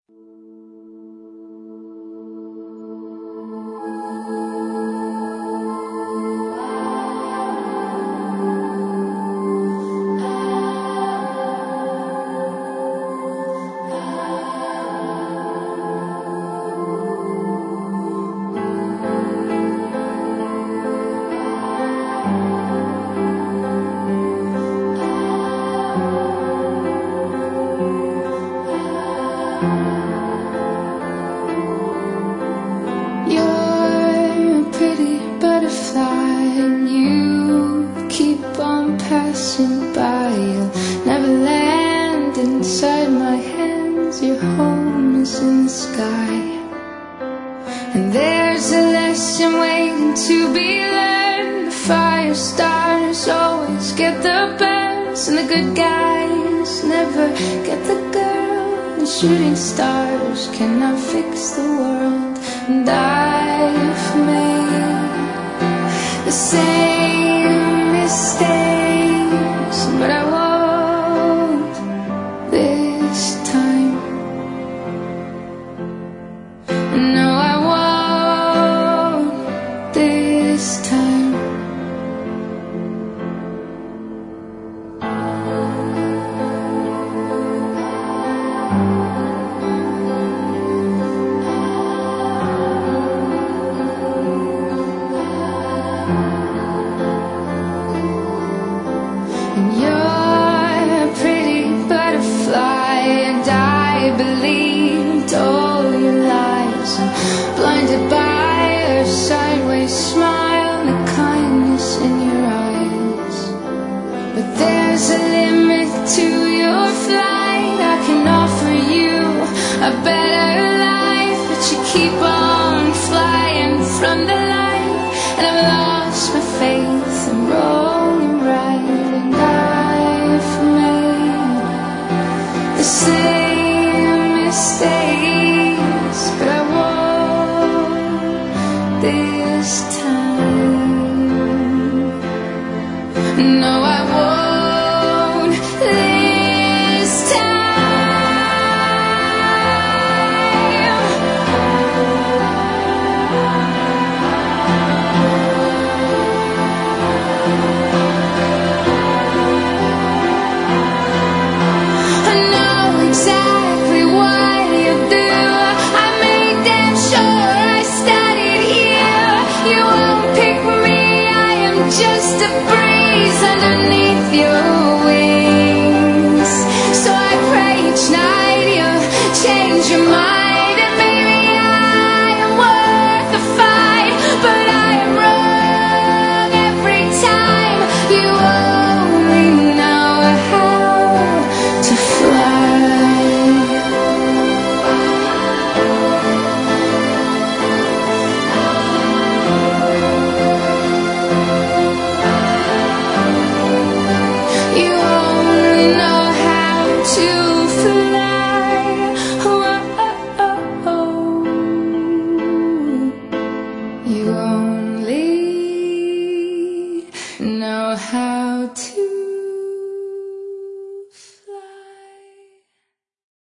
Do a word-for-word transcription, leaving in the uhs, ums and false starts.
Passing by, you'll never land inside my hands. Your home is in the sky, and there's a lesson waiting to be learned. The fire starters always get the best, and the good guys never get the girl. And shooting stars cannot fix the world, and I've made the same mistake. But I won't this time. No, I won't this time. And you're a pretty butterfly, and I believed all your lies. I'm blinded by your sideways smile and the kindness in your eyes. But there's a limit to your flight. I can offer you a better life, but you keep on flying from the light. And I've lost my faith in wrong and right. Same mistakes, but I won't this time. No, I won't this time. I know exactly what you do. I made damn sure I studied here. You won't pick me, I am just a breeze underneath your wings. So I pray each night you'll change your mind.